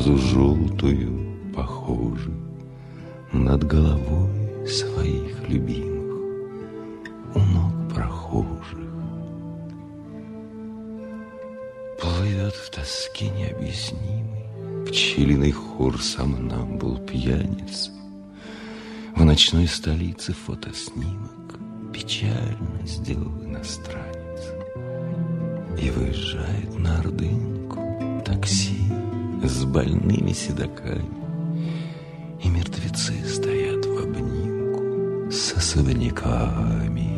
розу желтую похожи над головой своих любимых у ног прохожих. Плывет в тоске необъяснимой пчелиный хор сомнамбул пьяниц. В ночной столице фотоснимок печально сделал иностранец. И выезжает на Ордынку такси с больными седоками, и мертвецы стоят в обнимку с особняками.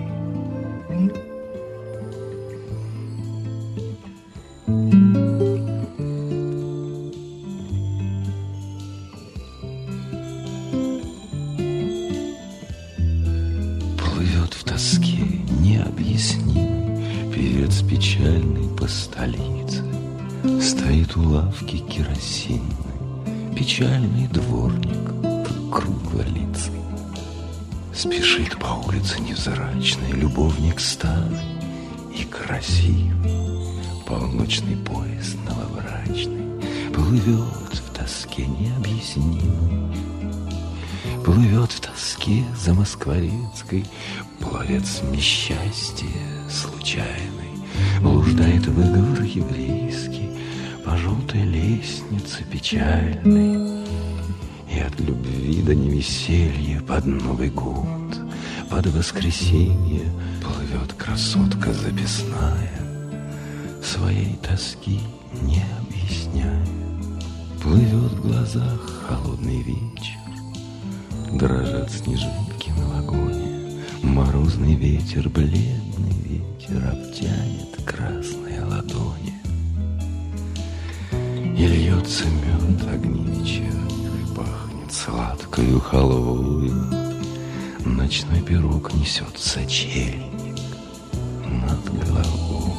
Плывет в тоске необъяснимый певец печальный по столице. Стоит у лавки керосинной печальный дворник, как круглолицый. Спешит по улице невзрачный любовник старый и красивый. Полночный поезд новобрачный плывет в тоске необъяснимой. Плывет в тоске за Москворецкой пловец несчастья случайный. Блуждает выговор еврейский по желтой лестнице печальной. И от любви до невеселья под Новый год, под воскресенье плывет красотка записная, своей тоски не объясняя. Плывет в глазах холодный вечер, дрожат снежинки на вагоне, морозный ветер, бледный ветер обтянет красные ладони. И льется мед огни вечерних, пахнет сладкою халвою. Ночной пирог несет сочельник над головою.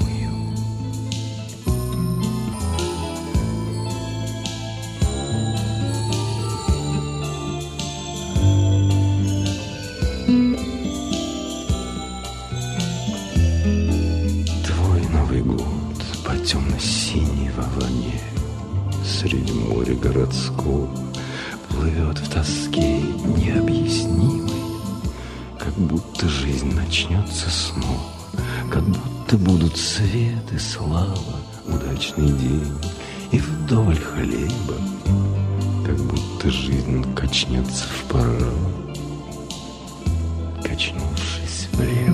Твой Новый год по темно-синей волне среди моря городского плывет в тоске необъяснимой, как будто жизнь начнется снова, как будто будут свет и слава, удачный день и вдоволь хлеба, как будто жизнь качнется вправо, качнувшись влево.